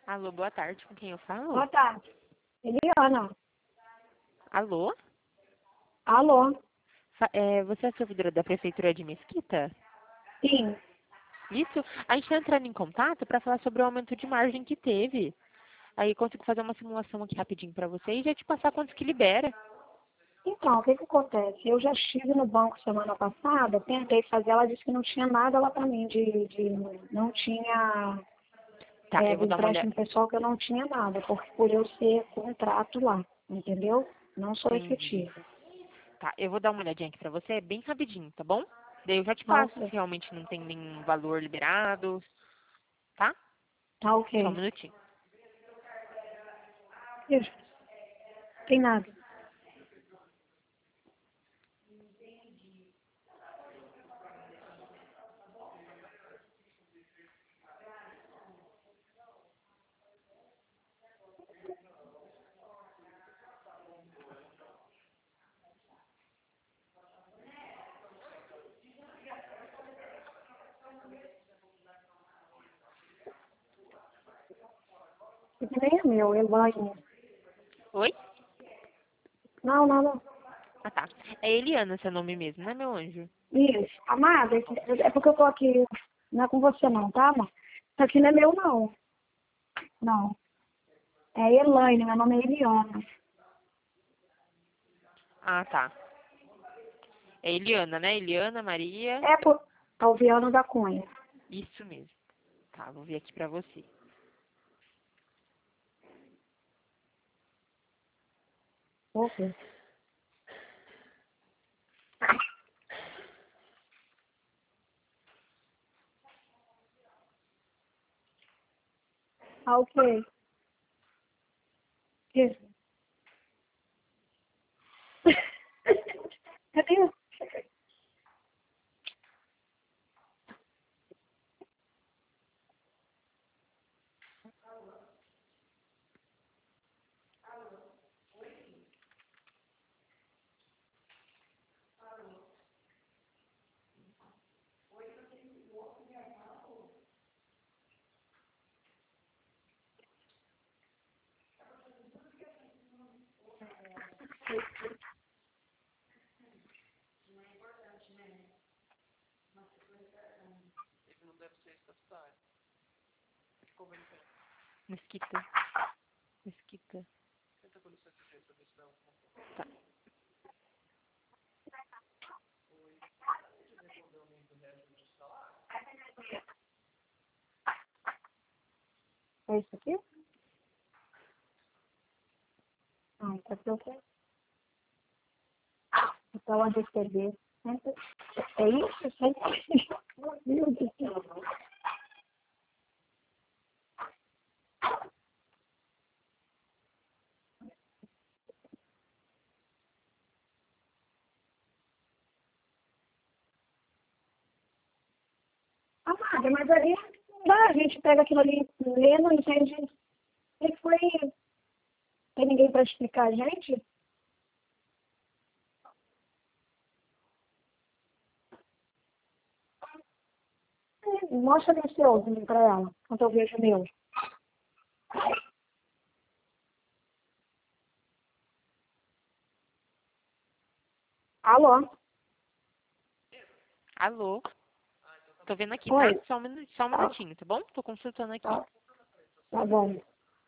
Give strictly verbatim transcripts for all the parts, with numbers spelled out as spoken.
Alô, boa tarde. Com quem eu falo? Boa tarde. Eliana. Alô? Alô? Fa- é, você é a servidora da Prefeitura de Mesquita? Sim. Isso? A gente está entrando em contato para falar sobre o aumento de margem que teve. Aí eu consigo fazer uma simulação aqui rapidinho para você e já te passar quantos que libera. Então, o que que acontece? Eu já estive no banco semana passada, tentei fazer, ela disse que não tinha nada lá para mim, de, de não tinha Tá, é, eu do vou dar uma olhada. empréstimo pessoal que eu não tinha nada, porque por eu ser contrato lá, entendeu? Não sou Entendi. efetiva. Tá, eu vou dar uma olhadinha aqui para você, é bem rapidinho, tá bom? Daí eu já te Tá passo se ok. realmente não tem nenhum valor liberado, tá? Tá Só um ok. minutinho. Isso. Tem nada. Isso nem é meu, Elaine. Oi? Não, não, não. Ah, tá. É Eliana seu nome mesmo, né, meu anjo? Isso. Amada, é porque eu tô aqui, não é com você não, tá, amor? Isso aqui não é meu não. Não. É Elaine, meu nome é Eliana. Ah, tá. É Eliana, né? Eliana Maria. É por Alviano da Cunha. Isso mesmo. Tá, vou ver aqui pra você. Ok. Ah, ok. Isso. Cadê? Mesquita. Mesquita. Tá. É isso aqui? Ah, tá ok. Então, a receber. Sempre... É isso? Sempre... Meu Deus do céu. Amada, mas aí não dá, a gente pega aquilo ali, lê, não entende. O que foi? Tem ninguém para explicar a gente? Mostra ali o seu para ela, quando eu vejo o meu. Alô? Alô? Tô vendo aqui, tá? Oi? Só um, minu- só um Tá, minutinho, tá bom? Tô consultando aqui. tá, tá bom.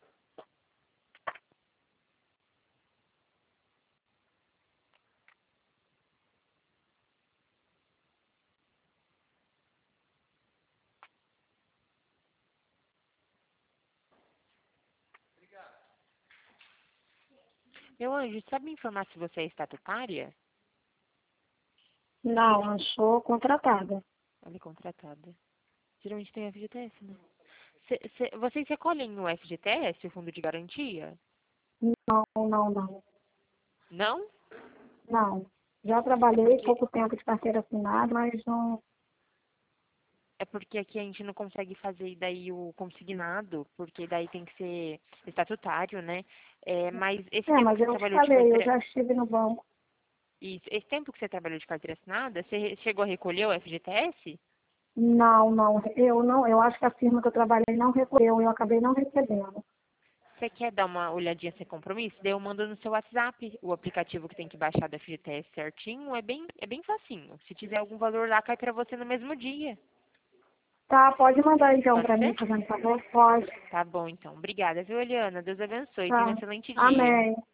Meu anjo, sabe me informar se você é estatutária? Não, eu sou contratada. Ela é contratada. Geralmente tem F G T S, né? Cê, cê, vocês recolhem o F G T S, o Fundo de Garantia? Não, não, não. Não? Não. Já É trabalhei porque, pouco tempo de carteira assinada, mas não. é porque aqui a gente não consegue fazer daí o consignado, porque daí tem que ser estatutário, né? É, mas esse É, tempo mas que você eu te trabalhou de falei, eu carteira, já estive no banco. isso, esse tempo que você trabalhou de carteira assinada, você chegou a recolher o F G T S? Não, não, eu não, eu acho que a firma que eu trabalhei não recolheu, eu acabei não recebendo. Você quer dar uma olhadinha sem compromisso? Daí eu mando no seu WhatsApp o aplicativo que tem que baixar da F G T S certinho. É bem, é bem facinho. Se tiver algum valor lá, cai pra você no mesmo dia. Tá, pode mandar então Pode pra ser? mim, fazendo favor? Pode. Tá bom, então. Obrigada, viu, Eliana? Deus abençoe. Tenha um Tá. excelente dia. Amém.